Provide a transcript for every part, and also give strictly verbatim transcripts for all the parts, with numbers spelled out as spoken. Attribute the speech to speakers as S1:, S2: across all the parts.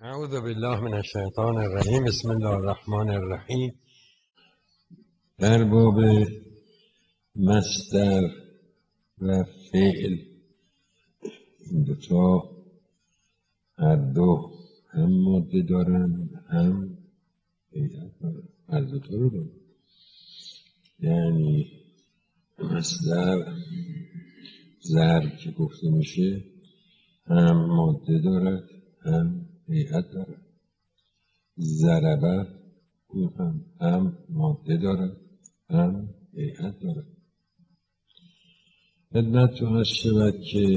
S1: اعوذ بالله من الشیطان الرجیم. بسم الله الرحمن الرحیم. در باب مصدر و فعل، این دوتا هر دو هم ماده دارن هم هیئت دارن، هر دوتا رو دارن. یعنی مصدر ضرب که گفته میشه هم ماده دارد هم هیئت دارد. ضربه اون هم هم ماده دارد هم هیئت دارد. خدمت عرض شود که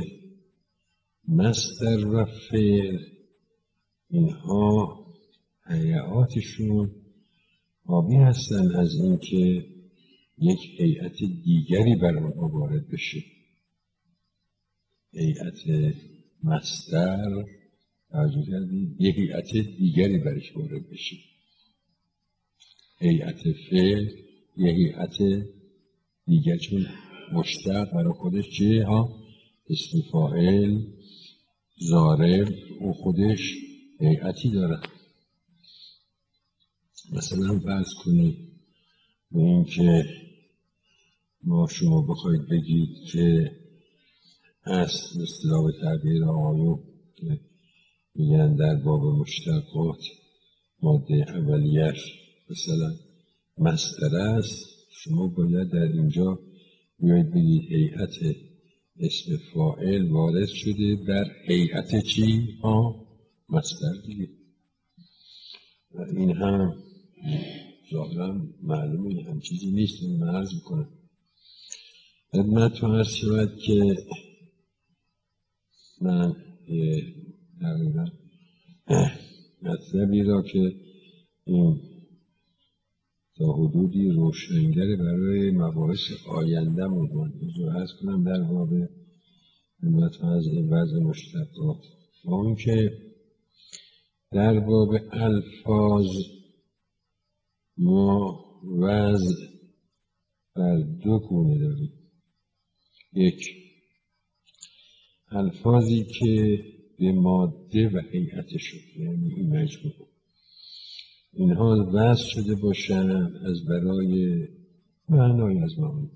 S1: مصدر و فعل اینها هیئاتشون حاوی هستن از اینکه یک هیئت دیگری بر آنها وارد بشه. هیئت مصدر توجه کردید یک هیئت دیگری برش وارد بشه. هیئت فعل یک هیئت دیگر، چون مشتق برای خودش چه ها اسم فاعل ضارب او خودش هیئتی داره. مثلا فرض کنید به این که ما شما بخواید بگید که اصل اصطلاح تعبیر آقایون که میگن در باب مشتقات ماده اولیش مثلا مصدر است، شما باید در اینجا بیاید بگید هیئت اسم فاعل وارد شده در هیئت چی؟ ها مصدر دیگه. و این هم ظاهرا معلومه هم چیزی نیست. من عرض میکنم خدمتتون عرض شود که من تقریبا مطلبی را که این تا حدودی روشنگره برای مباحث آینده من حضور عرض کنم در باب خدمتتون از این وضع مشتقات. با اون که در باب الفاظ ما وضع بر دو گونه داریم. یک، الفاظی که به ماده و هیئت شد، یعنی این مجموع اینها وضع شده باشند از برای معنای از معانی،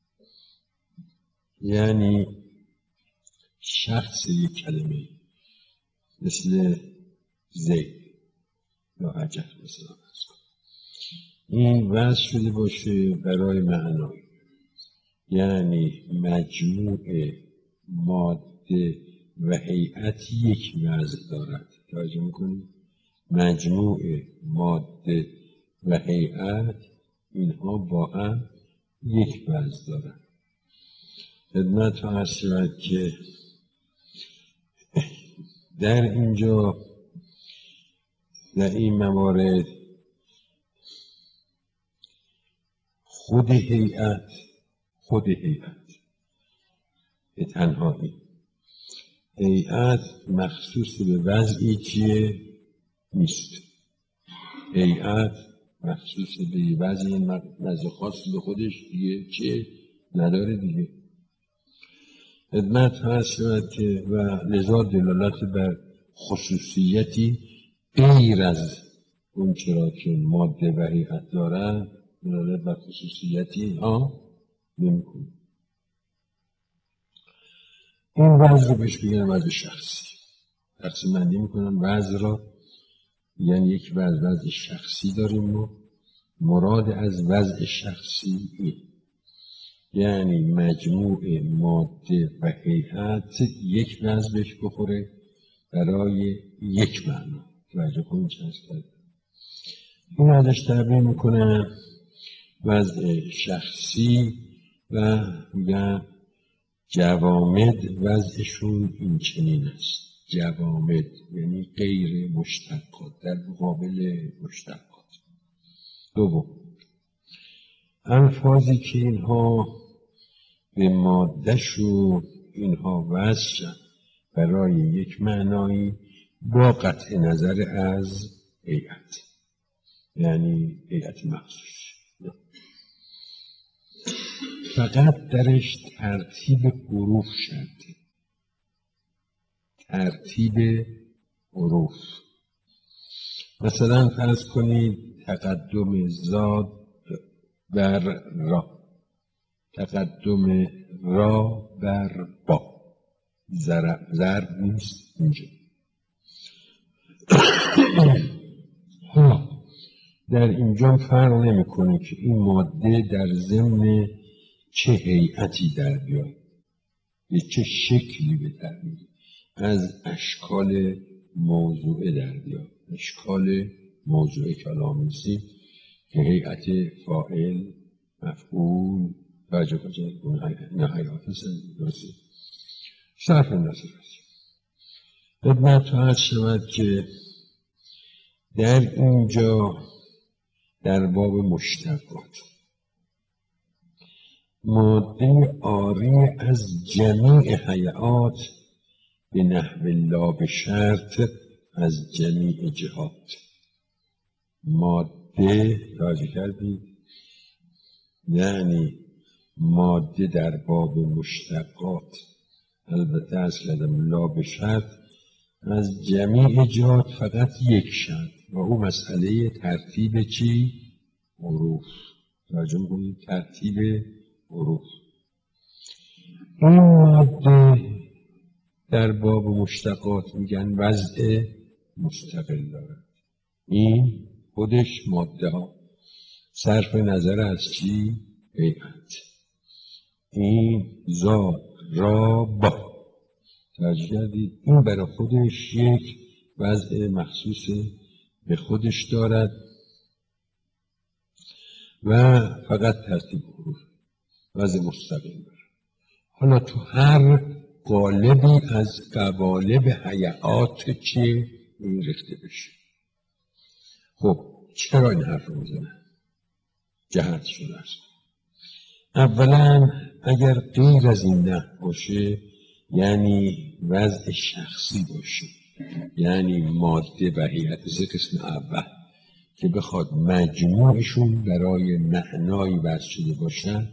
S1: یعنی شخص یک کلمه مثل زید یا عجب مثلا این وضع شده باشه برای معنای، یعنی مجموع ماده و هیئت یک وضع دارد. توجه میکنید؟ مجموع ماده و هیئت اینها با هم یک وضع دارد. خدمت عرض شود که در اینجا در این موارد خود هیئت خود هیئت به تنهایی هیئت مخصوص به وضعی چیه نیست. هیئت مخصوص به وضعی وضع خاص به خودش دیگه چیه نداره دیگه. خدمت هست شود که و لذا دلالت بر خصوصیتی غیر از اون چرا که ماده و هیئت دارن دلالت بر خصوصیتی ها نمی کنه. این وضع رو بهش بگن وضع شخصی. تقسیم بندی میکنن وضع را، یعنی یک وضع وضع شخصی داریم و مراد از وضع شخصی این یعنی مجموع ماده و هیئت یک وضع بهش بخوره برای یک معنا. توجه کنید چه هست کرد. این ازش تعبیر میکنه وضع شخصی و میگن جوامد وضعشون این چنین است. جوامد یعنی غیر مشتقات در مقابل مشتقات. دوم، الفاظی که اینها به مادهشون اینها وضع برای یک معنایی با قطع نظر از هیئت، یعنی هیئت مخصوص، فقط درش ترتیب حروف شرطه. ترتیب حروف مثلا فرض کنید تقدم زاد بر را، تقدم را بر با، ضرب نیست اینجا. در اینجا فرق نمیکنه که این ماده در ضمن چه هیئتی در بیاد، به چه شکلی به در بیاد، از اشکال موضوعه در بیاد. اشکال موضوع کلامیسی که هیئت فاعل، مفعول، توجه کنید نهایات هستند، درسته؟ صرف نظر است. خدمت عرض شود که در اینجا در باب مشتقات ماده عاری از جمیع هیئات به نحو لا به شرط از جمیع جهات. ماده راجع کردید یعنی ماده در باب مشتقات، البته از کردم لا به شرط، از جمیع جهات فقط یک شرط و او مسئله ترتیب چی؟ حروف. راجع کنید ترتیب حروف. این ماده در باب مشتقات میگن وضع مستقل دارد. این خودش ماده ها صرف نظر از چی؟ هیئت. این زاد را با، توجه کردید این برای خودش یک وضع مخصوص به خودش دارد و فقط ترتیب حروف، وضع مستقل دارد. حالا تو هر قالبی از قوالب هیئات چیه این ریخته بشه. خب چرا این حرف رو میزنه؟ جهت شده است. اولا اگر غیر از این نه باشه یعنی وضع شخصی باشه، یعنی ماده و هیئت سه قسم اول که بخواد مجموعشون برای معنایی وضع شده باشن،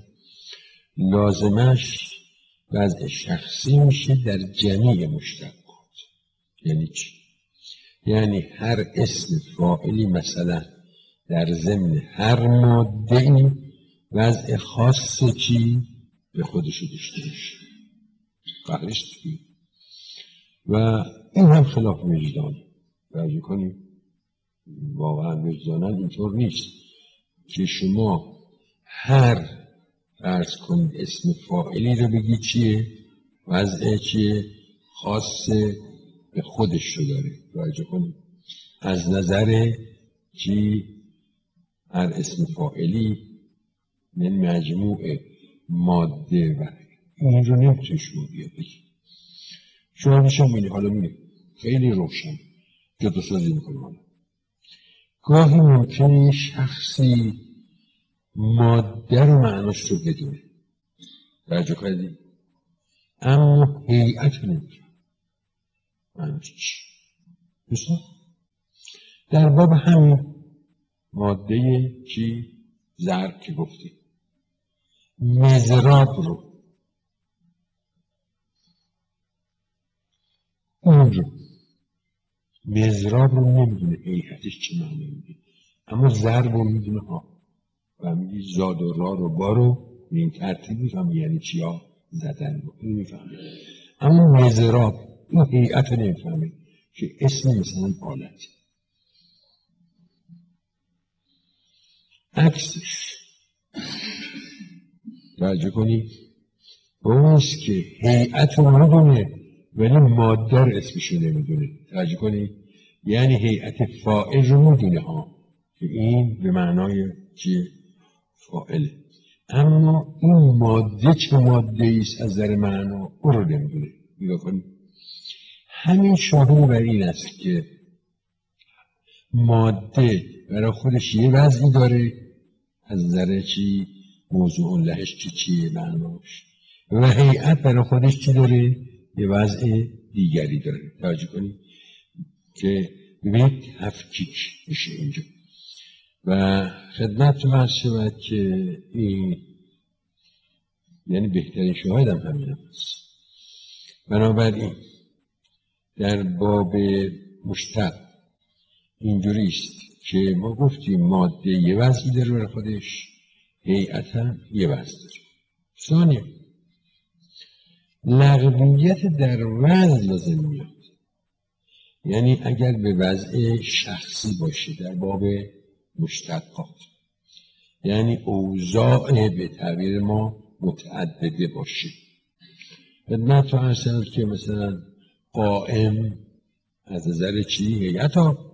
S1: لازمش وضع شخصی میشه در جمیع مشتقات. یعنی چی؟ یعنی هر اسم فاعلی مثلا در ضمن هر ماده‌ای وضع خاص چی به خودش داشته باشه. قهرش چی؟ و این هم خلاف وجدان. توجه کنید واقعا وجداناً اینطور نیست که شما هر فرض کنید اسم فاعلی رو بگی چیه وضع چیه خاص به خودش رو داره. توجه کنید از نظر چی هر اسم فاعلی من مجموع ماده و این رو نمیتونی شما بیا بگی. شما میشه میلی حالا میگه خیلی روشن جدا سازی میکنم. گاهی ممکنه شخصی ماده رو معناش رو بدونه، توجه کردی، اما هیئت نمیتونه معناش چی. دوستان در باب همین ماده چی ضرب که گفتیم مضراب رو اون رو مضراب رو نمیدونه هیئتش چه معنی میده، اما ضرب رو میدونه ها و میگه زاد و را رو با رو این ترتیب میفهم یعنی چی ها زدن رو این میفهمه، اما مضراب این هیئت رو نمیفهمه که اسم مثلا آلت. عکسش توجه کنید اونست که هیئت رو میدونه ولی ماده رو اسمش رو نمیدونه. توجه کنید یعنی هیئت فاعل رو میدونه ها که این به معنای چیه فاعله، اما این ماده چه ماده ایست از نظر معنا او رو نمیدونه. نگاه کنید همین شاهد بر این است که ماده برای خودش یه وضعی داره از نظر چی موضوع لهش چی چیه معناش، و هیئت برای خودش چی داره یه وضع دیگری داره. توجه کنید که ببینید تفکیک میشه اینجا و خدمت رو عرض شود که این یعنی بهترین شاهد هم همین هست. بنابراین در باب مشتق اینجوری است که ما گفتیم ماده یه وضعی داره برای خودش، هیئت هم یه وضع داره. ثانیه لغویت در وضع لازم میاد، یعنی اگر به وضع شخصی باشه در باب مشتقات، یعنی اوضاع به تعبیر ما متعدده باشه. خدمت رو عرض شد که مثلا قائم از نظر چی؟ هیئت ها،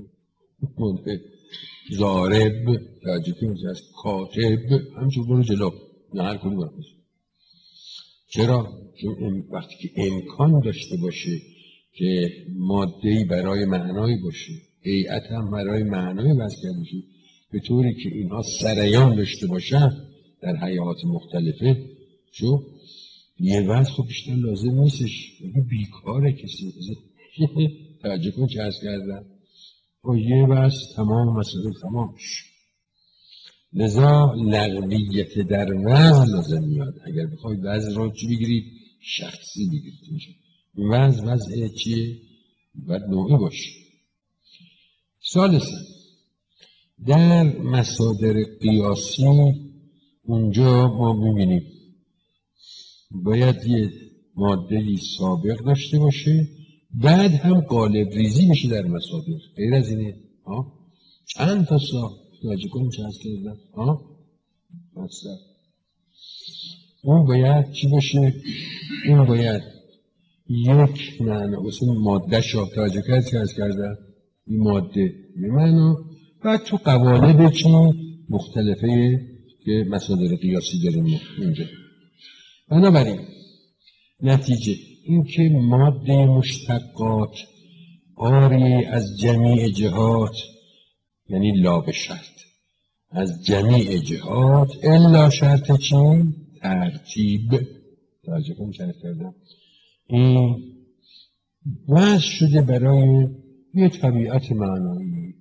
S1: ضارب توجه کنید از کاتب همچون برو جلو، نه هر کنی برو. چرا؟ چون وقتی که امکان داشته باشه که ماده‌ای برای معنایی باشه، هیئت هم برای معنای وضع کرده باشه، به طوری که اینها سریان داشته باشن در هیئات مختلفه، چون یه وضع خب بیشتر لازم نیستش، بیکاره کسی. توجه کن چه عرض کردم، با یه وضع تمام مسئله تمام شد. لذا لغویت در وضع لازم میاد. اگر بخواید وضع را چی بگیرید؟ شخصی بگیرید. میشه وضع وضع چیه؟ باید نوعی باشه. ثالثا در مصادر قیاسی اونجا ما میبینیم باید یه ماده‌ای سابق داشته باشه، بعد هم غالب ریزی بشه در مصادر. غیر از اینه ها چند تا سا توجه کنیم چه هست کردن ها مثلا اون باید چی باشه؟ اون باید یک معنا مثل ماده شا توجه کرد چه هست کردن این ماده یه معنا، بعد تو قوالب چی مختلفه که مصادر قیاسی داریم اینجا. بنابراین نتیجه این که ماده مشتقات آری از جمیع جهات، یعنی لا به شرط از جمیع جهات الا شرط چی؟ ترتیب. توجه کن چه کردم این وضع شده برای یه طبیعت معنایی.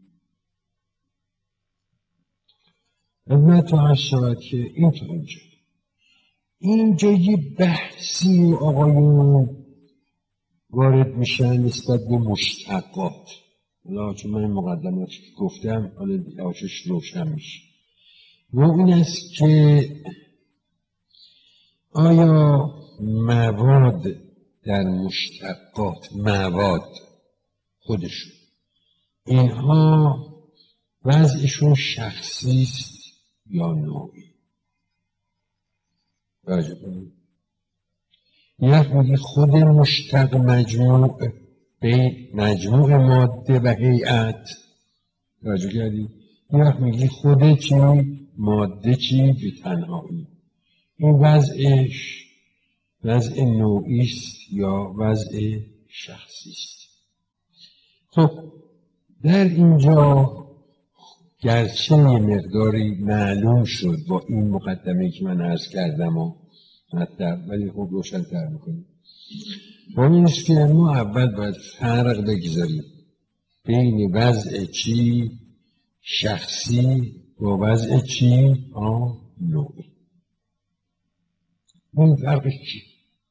S1: خدمت عرض شود که این تا اینجا اینجا یه بحثی و آقایون وارد میشن نسبت به مشتقات. حالا چون من این مقدمه گفتم حالا دیگه‌هاشش روشن میشه و این است که آیا مواد در مشتقات مواد خودشون اینها وضعشون شخصی است یا نوعی؟ توجه کنید یعنی خود مشتق مجموع به مجموع ماده و هیئت. توجه کردید یعنی میگی خود چی ماده چی به تنهایی، این وضعش وضع نوعی است یا وضع شخصی است؟ خب در اینجا گرچه یه مقداری معلوم شد با این مقدمه که من عرض کردم و مطلب، ولی خب روشن تر میکنیم. با این است که ما اول باید فرق بگذاریم بین وضع چی شخصی و وضع چی نوعی. اون فرقش چی؟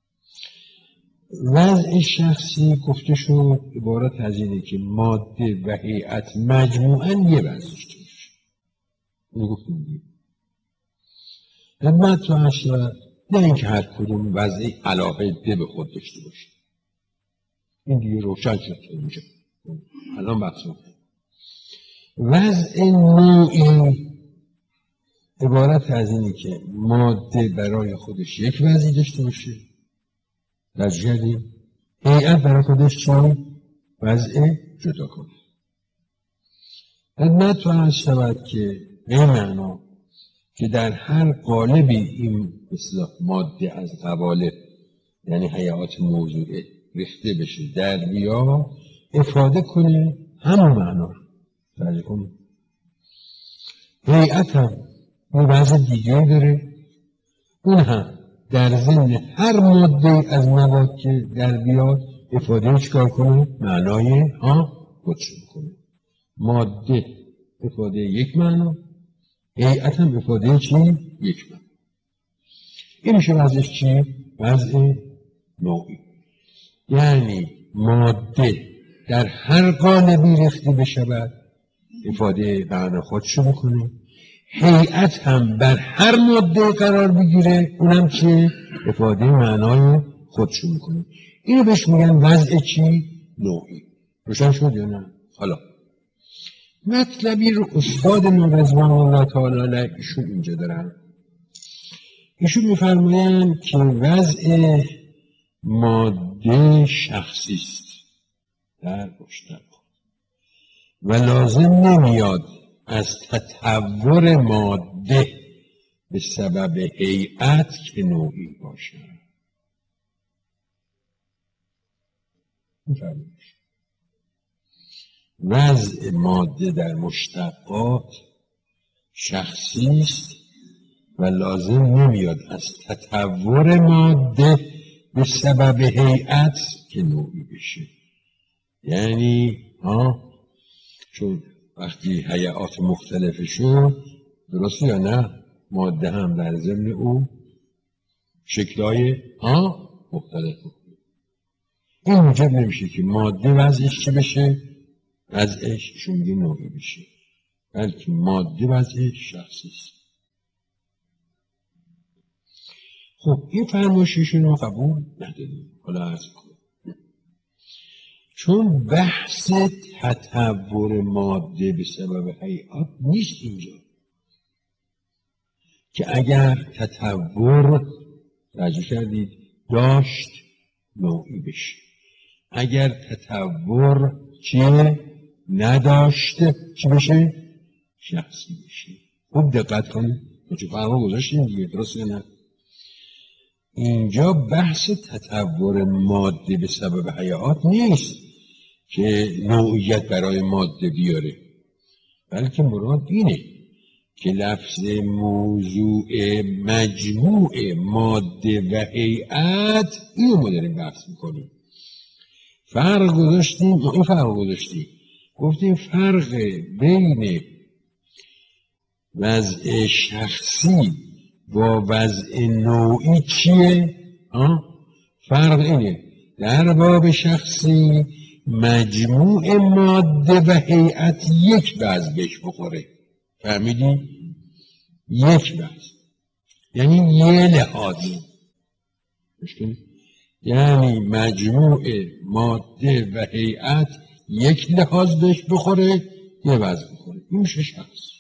S1: وضع شخصی گفته شد عبارت از اینه که ماده و هیئت مجموعاً یه وضع داشته باشه. این گفتیم دیگه. خدمت رو عرض نه اینکه هر کدوم وضعی علاقه به خود داشته باشه. این دیگه روشن شد اینجا. الان بحث رو وضع نوعی عبارت از اینه که ماده برای خودش یک وضعی داشته باشه، نجدی هیئت برای خودش چون وضع جدا کنه. خدمت رو عرض شود که به معنا که در هر قالبی این اصطلاح ماده از قوالب یعنی هیئات موضوعه ریخته بشه در بیا افاده کنه همون معنا تعریف کنه. هیئت هم یه وضع دیگه داره، اون هم در ضمن هر ماده از مواد که در بیاد افاده چکار کنه؟ معنای ها خودش کنه. ماده افاده یک معنا، هیئت هم افاده چی؟ یک معنا. این میشه وضعش چی؟ وضع نوعی. یعنی ماده در هر قالبی ریخته بشود افاده معنی خودشو میکنه. هیئت هم بر هر ماده قرار بگیره، اونم چه؟ افاده معنای خودشو میکنه. اینو بهش میگن وضع چی؟ نوعی. روشن شد یا نه؟ حالا مطلبی رو استاد ما رضوان الله تعالی علیه ایشون اینجا دارن. ایشون میفرمایند که وضع ماده شخصی است در مشتق و لازم نمیاد از تطور ماده به سبب هیئت که نوعی باشه. وضع ماده در مشتقات شخصی است و لازم نمیاد از تطور ماده به سبب هیئت که نوعی بشه. یعنی ها چون وقتی هیئات مختلف شد، درسته یا نه، ماده هم در ضمن او شکل‌های ها مختلف بود. این موجب نمیشه که ماده وضعش چی بشه؟ وضعش چون میگه نوعی بشه، بلکه ماده وضعش شخصی است. خب این فرمایششون رو قبول نداریم. حالا عرض کنم چون بحث تطور ماده به سبب هیئات نیست اینجا، که اگر تطور توجه کردید داشت نوعی بشه، اگر تطور چیه نداشت چی بشه؟ شخصی بشه. خوب دقت کنید، چه فرقا گذاشتیم دیگه، درسته نه؟ اینجا بحث تطور ماده به سبب هیئات نیست که نوعیت برای ماده بیاره، بلکه مراد اینه که لفظ موضوع مجموع ماده و هیئت اینو ما داریم بحث میکنیم. فرق گذاشتیم، این فرق گذاشتیم گفتیم فرق بین وضع شخصی با وضع نوعی چیه؟ آه؟ فرق اینه در باب شخصی مجموع ماده و هیئت یک وضع بهش بخوره. فهمیدی؟ یک وضع یعنی یه لحاظی، یعنی مجموع ماده و هیئت یک لحاظ بهش بخوره، یه وضع بخوره، این میشه شخص.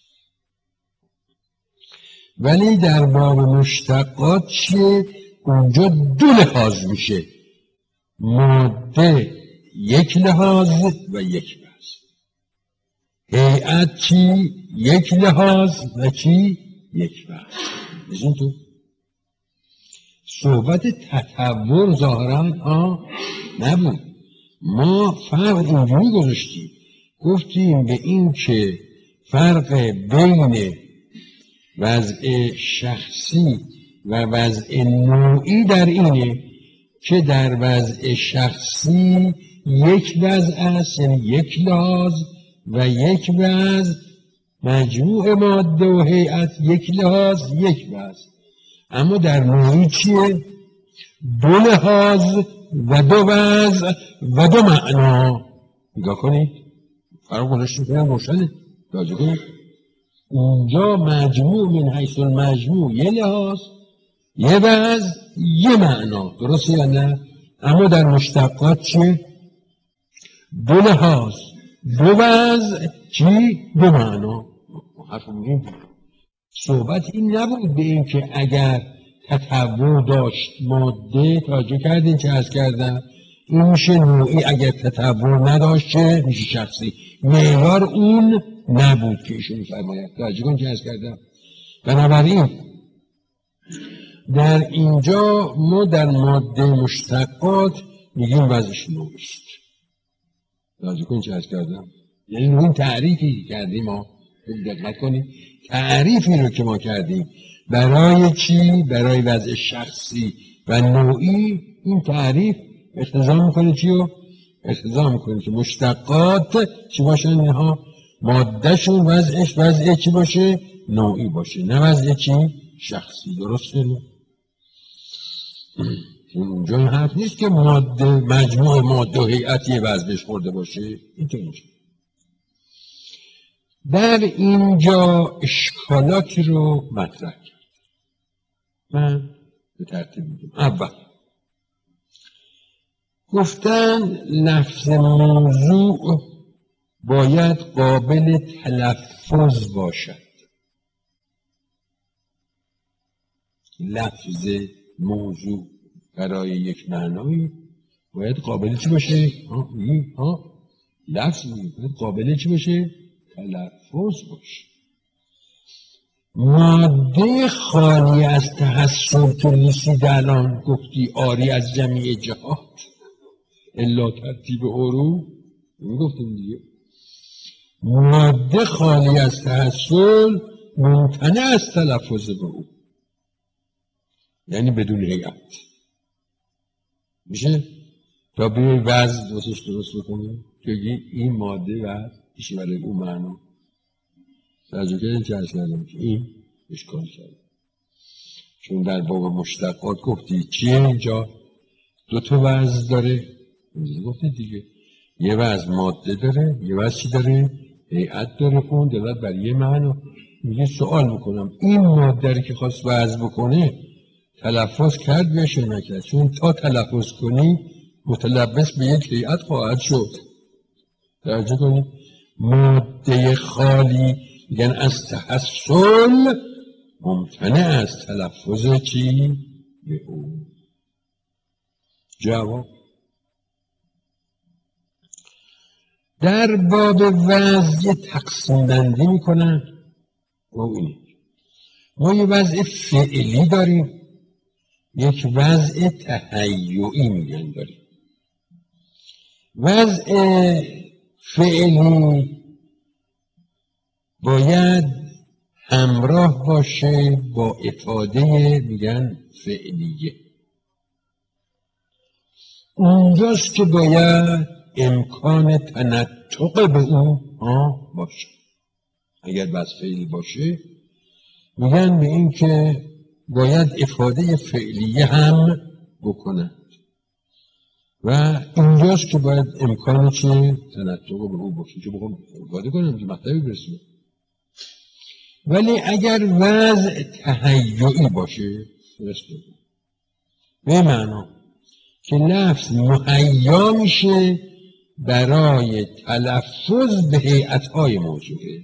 S1: ولی در باب مشتقات چیه؟ اونجا دو لحاظ میشه، ماده یک لحاظ و یک وضع، هیئت چی؟ یک لحاظ و چی؟ یک وضع. بزن تو صحبت تطور ظاهرا ها نبود. ما فرق اینجوری گذاشتیم، گفتیم به این که فرق بین وضع شخصی و وضع نوعی در اینه که در وضع شخصی یک وضع است، یعنی یک لحاظ و یک وضع، مجموع ماده و هیئت یک لحاظ یک وضع. اما در نوعی چیه؟ دو لحاظ و دو وضع و دو معنا. نگاه کنید فرق گذاشتیم کنم روشنه، توجه کنید اونجا مجموع من حیث المجموع یه لحاظ یه وضع یه معنا، درسته یا نه؟ اما در مشتقات چیه؟ دو لحاظ دو وضع چی؟ دو معنا. حرف مهم صحبت این نبود به این که اگر تطور داشت ماده، توجه کردین چه عرض کردم، این میشه نوعی، اگر تطور نداشت چه میشه شخصی. معیار اون نبود که ایشون میفرماید، توجه کن چه عرض کردم. بنابراین در اینجا ما در ماده مشتقات میگیم وضعش نوعی است. توجه کن چه عرض کردم، یعنی این تعریفی کردیم، ما دقت کنید تعریفی رو که ما کردیم برای چی؟ برای وضع شخصی و نوعی. این تعریف اقتضا میکنه چی رو؟ اقتضا میکنه که مشتقات چی باشن؟ اینها مادهشون وضعش وضع چی باشه؟ نوعی باشه، نه وضع چی؟ شخصی. درسته؟ اونجا این حرف نیست که ماده مجموع ماده و هیئت یه وزن بهش خورده باشه. اینطور نیست. در اینجا اشکالاتی رو مطرح کرد. من به ترتیب میگم. اول گفتن لفظ موضوع باید قابل تلفظ باشد. لفظ موضوع برای یک معنایی باید قابل چی باشه؟ ها ها لفظ باید قابل چی باشه؟ تلفظ باشه. ماده خالی از تحصل که رسید الان گفتی آری از جمیع جهات الا ترتیب حروف، میگفتیم دیگه ماده خالی از تحصل ممتنع از تلفظ به او، یعنی بدون هیئت میشه. تا به وزن واسش درست بکنیم که این ماده وزن میشه برای اون معنا توجه کردیم چه ارز کردم که این اشکال کرد. چون در باب مشتقات گفتی چیه اینجا دو تا وزن داره، گفتی دیگه یه وزن ماده داره یه وزن چی داره؟ هیئت داره. اون دلت بر یه معنا. میگه سوال میکنم این ماده که خواست وزن بکنه تلفظ کرد یا نکرد؟ چون تا تلفظ کنی متلبس به یک هیئت خواهد شد. توجه کنید ماده خالی میگن از تحصل ممتنع از تلفظ چی؟ به اون. جواب در باب وضع تقسیم بندی میکنن. ما یه وضع فعلی داریم، یک وضع تهیعی میگن داریم. وضع فعلی باید همراه باشه با افاده میگن فعلیه. اونجاست که باید امکان تنطق به اون ها باشه. اگر وضع فعلی باشه میگن به این که باید افاده فعلیه هم بکنن و اینجاست که باید امکان چه تنطق به او باشه که بخوام افاده کنم که مطلبی برسونه. ولی اگر وضع تهیعی باشه به معنا که لفظ مهیا میشه برای تلفظ به هیئت‌های موضوعه،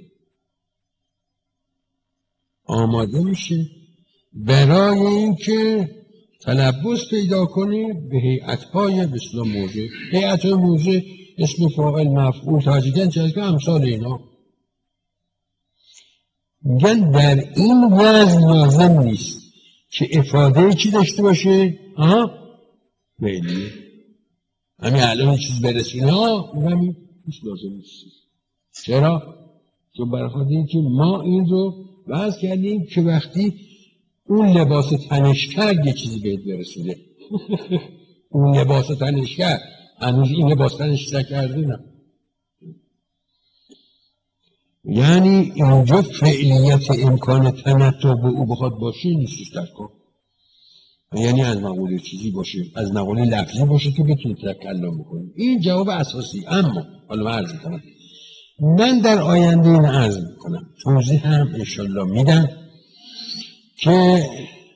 S1: آماده میشه برای اینکه تلبس پیدا کنه به هیئت‌های به اصطلاح موضوع. هیئت‌های موضوع اسم فاعل مفعول تاجیکن چه امثال اینا. میگن در این وضع لازم نیست که افاده چی داشته باشه؟ ها؟ فعلی. همین الان چیز برسونه ها همین هیچ لازم نیست. چرا؟ چون برای خاطر اینکه ما این رو وضع کردیم که وقتی اون لباس تنشگر یه چیزی بهت برسونه اون لباس تنشگر هنوز این لباس تنشگر کرده نه. یعنی اینجا فعلیت امکان تنطق به او بخواد باشه نیستش در کار. یعنی از مقوله چیزی باشه، از مقوله لفظی باشه که بتونی تکلم بکنی. این جواب اساسی. اما حالا من عرض کنم من در آینده این عرض میکنم توضیح هم انشالله میدم که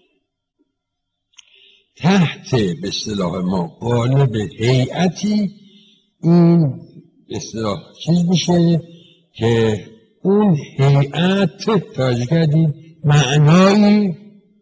S1: تحت به اصطلاح ما قالب هیئتی این به اصطلاح چیز میشه که اون هیئت توجه کردید معنایی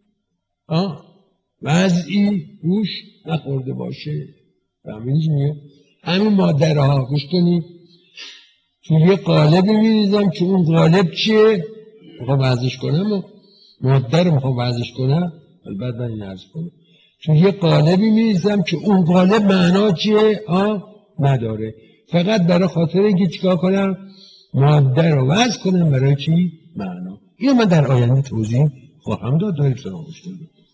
S1: وضعی روش نخورده باشه. فهمیدی چی میگه؟ همین مادره ها گوش کنید توی یه قالبی میریزم که اون قالب چیه؟ میخوام وضعش کنم و ماده رو میخوام وضعش کنم. البته من این عرض کنم توی یه قالبی میریزم که اون قالب معنا چیه؟ آه نداره. فقط برای خاطر اینکه چیکار کنم؟ ماده رو وضع کنم برای چی؟ معنا. اینو من در آینده توضیح خواهم داد. دارید سلام گوش کنید.